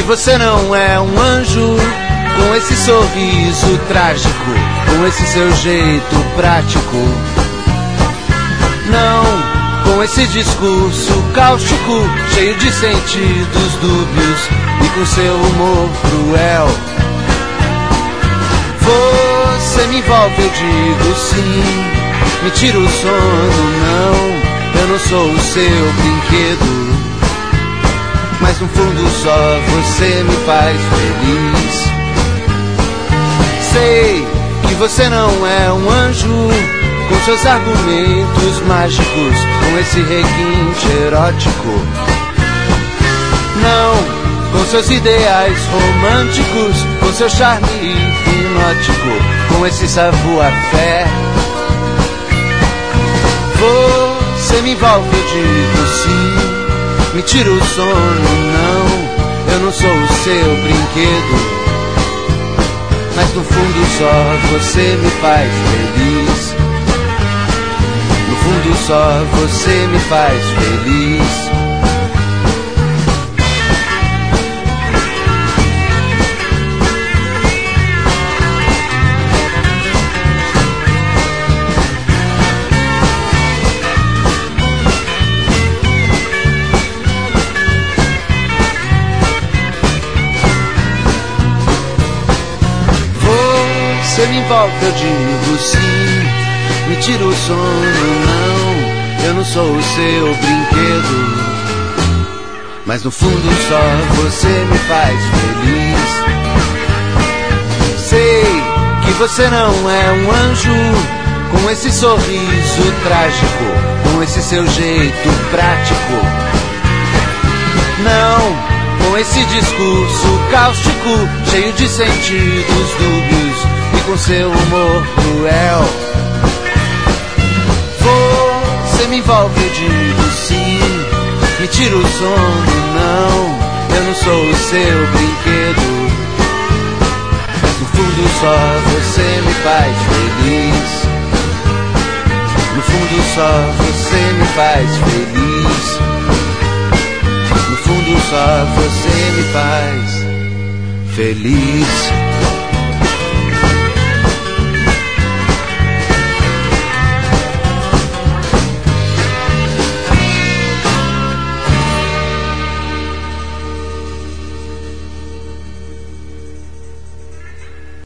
que você não é um anjo, com esse sorriso trágico, com esse seu jeito prático. Não, com esse discurso cáustico, cheio de sentidos dúbios e com seu humor cruel. Você me envolve, eu digo sim, me tira o sono, não, eu não sou o seu brinquedo, mas no fundo só você me faz feliz. Sei que você não é um anjo, com seus argumentos mágicos, com esse requinte erótico. Não, com seus ideais românticos, com seu charme hipnótico, com esse savoir-faire. Você me envolve, eu digo sim, me tira o sono, não, eu não sou o seu brinquedo, mas no fundo só você me faz feliz. No fundo só você me faz feliz. Você me envolve, eu digo sim, me tira o sono, não, eu não sou o seu brinquedo, mas no fundo só você me faz feliz. Sei que você não é um anjo, com esse sorriso trágico, com esse seu jeito prático. Não, com esse discurso cáustico, cheio de sentidos dúbios e com seu humor cruel. Você me envolve, eu digo sim, me tira o sono, não, eu não sou o seu brinquedo, mas no fundo só você me faz feliz. No fundo só você me faz feliz. No fundo só você me faz feliz.